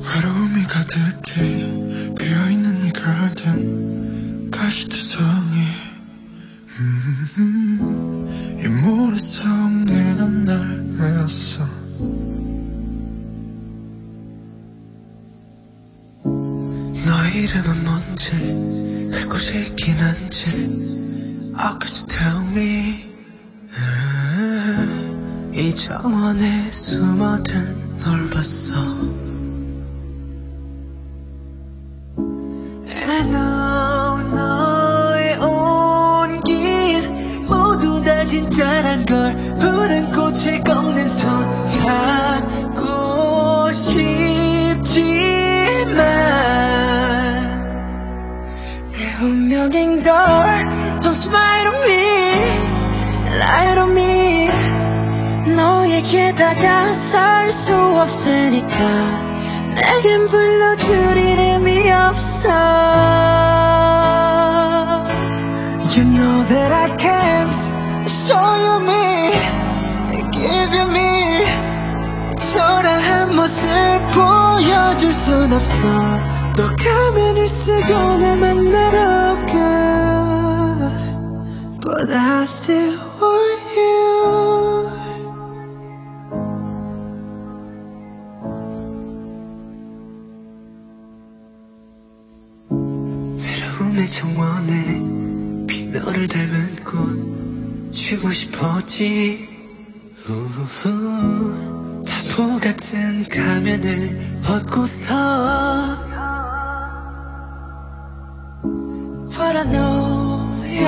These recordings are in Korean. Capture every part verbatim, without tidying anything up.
외로움이 가득해 비어있는 이 가든 가시투성이 음, 이 모래성에 난 날 외웠어. 너의 이름은 뭔지 갈 곳이 있긴 한지 Oh could you tell me 음, 이 정원에 숨어든 널 봤어. I know 너의 온길 모두 다 진짜란 걸 푸른 꽃을 꺾는 손 잡고 싶지만 내 운명인 걸 Don't smile on me, lie on me 너에게 다가설 수 없으니까 내겐 불러줄 이름이 없어. You know that I can't show you me, give you me 초라한 모습 보여줄 순 없어. 또 가면을 쓰고 날 만나러 가 But I still want you. 외로움의 정원에 비 너를 닮은 꽃 주고 싶었지. 우후, 바보 같은 가면을 벗고서 But I know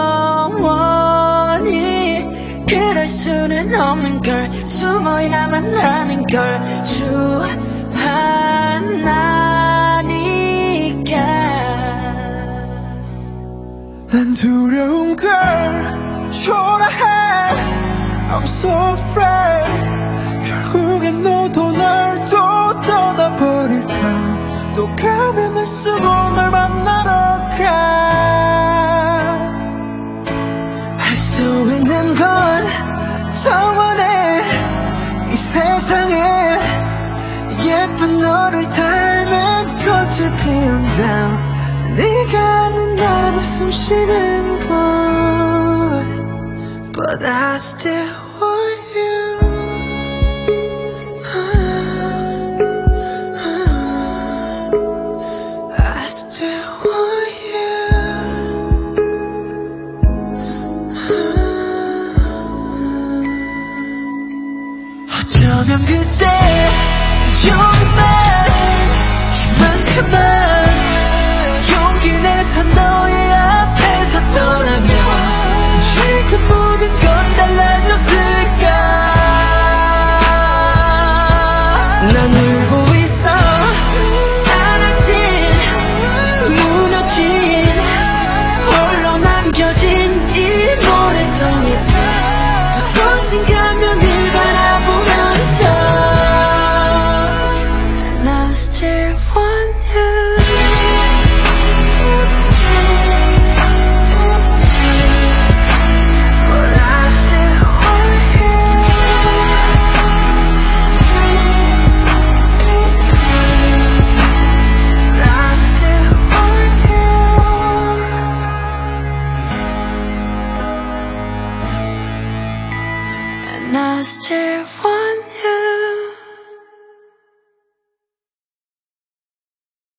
영원히 그럴 수는 없는 걸 숨어야만 하는 걸 주하나니까 난 두려운 걸 초라해 I'm so afraid 결국엔 너도 날 또 떠나버릴까. 또 가면을 쓰고 널 만나러 가 할 수 있는 건 정원에 이 세상에 예쁜 너를 닮은 꽃을 피운다. 네가 아는 날 웃음 쉬는 곳 But I still want you. I still want you. 어쩌면 그때 조금만 이만큼만 용기 내서 너의 앞에서 떠나면 지금 모든 건 달라졌을까. 난 울고